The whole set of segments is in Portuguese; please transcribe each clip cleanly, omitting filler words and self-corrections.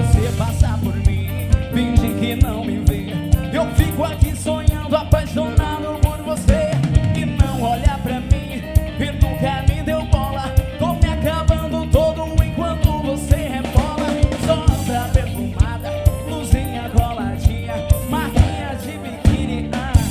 você passa por mim, finge que não me vê. Eu fico aqui sonhando, apaixonado por você, e não olha pra mim e nunca me deu bola. Tô me acabando todo enquanto você rebola. Só anda perfumada, luzinha coladinha, marquinha de biquíni,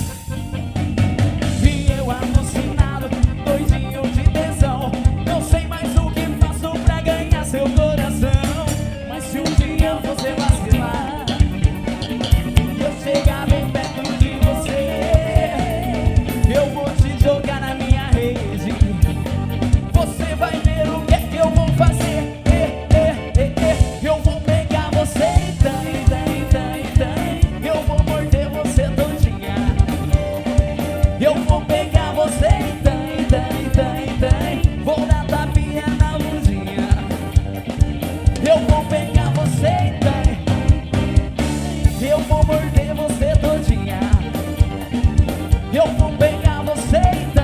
e eu alucinado, doidinho de tesão. Não sei mais o que faço pra ganhar seu coração. Mas se um dia você vacilar, eu chegar bem perto de você, eu vou te jogar na minha rede. Você vai ver o que é que eu vou fazer. Eu vou pegar você e eu vou morder você todinha. Eu vou pegar você e vou dar tapinha na luzinha. Eu vou pegar você e eu vou morder você todinha. Eu vou pegar você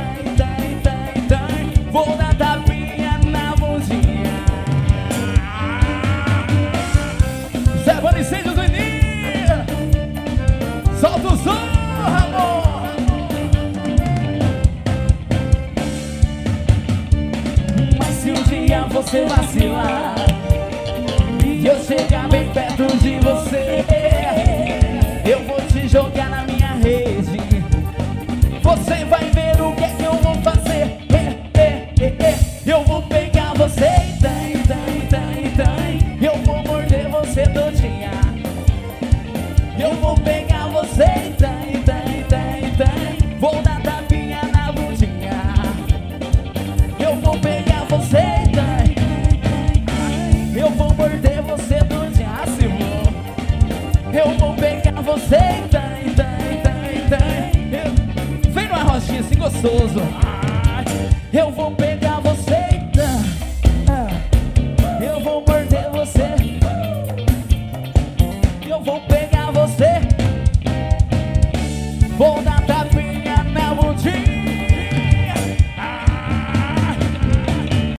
e vou dar tapinha na luzinha. Zé Vanicêncio do Início, solta o som, amor. Mas se um dia você vacilar e eu chegar bem perto de você, eu vou te jogar na minha rede. Você vai ver o que é que eu vou fazer. Eu vou pegar você e eu vou morder você todinha. Eu vou pegar você e vou dar tapinha na bundinha. Eu vou pegar você eu vou morder você todinha. Se vou, eu vou pegar você vem numa rochinha assim gostoso. Eu vou pegar